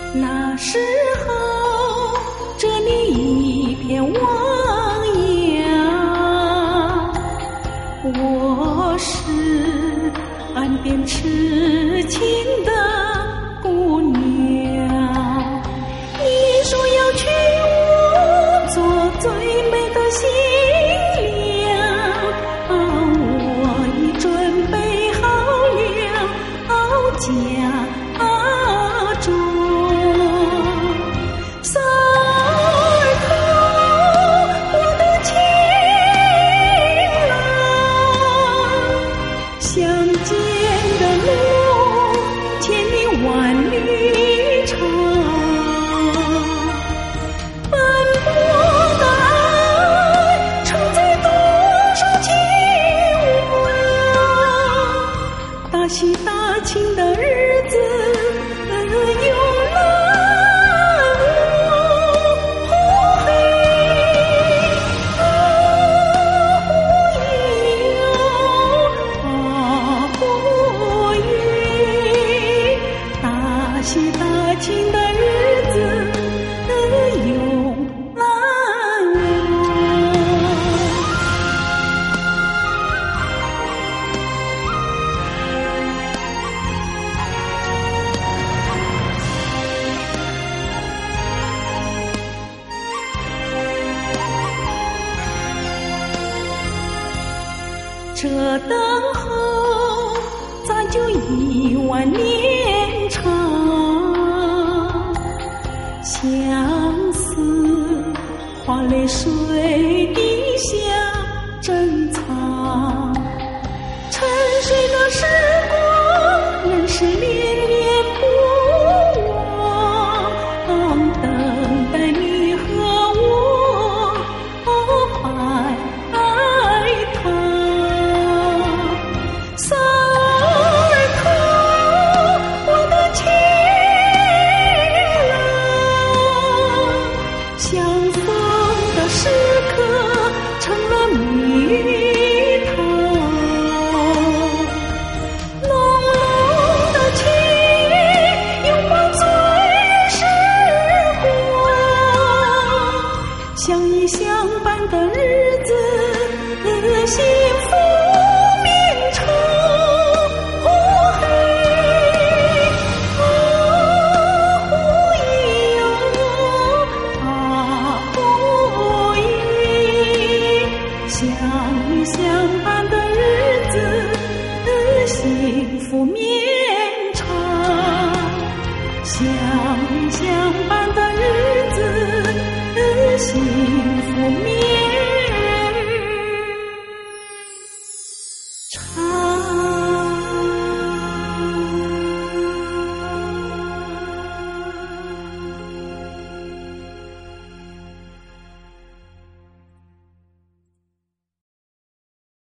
那时候这里一片汪洋，我是岸边痴情的姑娘。你说要娶我做最美的新娘，我已准备好了嫁妆。大喜大庆的日子又来了，呼嘿呼哟大喜大庆的日子又来了。这等候咋就10000年长，相思花泪水滴下珍藏，沉睡的时光仍是恋恋不忘，等待你和我白头。嫂儿头，我的情郎，相逢的时刻成了谜头，浓浓的情拥抱最时光，相依相伴的日子幸福绵长。相依相伴的日子幸福绵长，相依相伴的日子幸福绵长。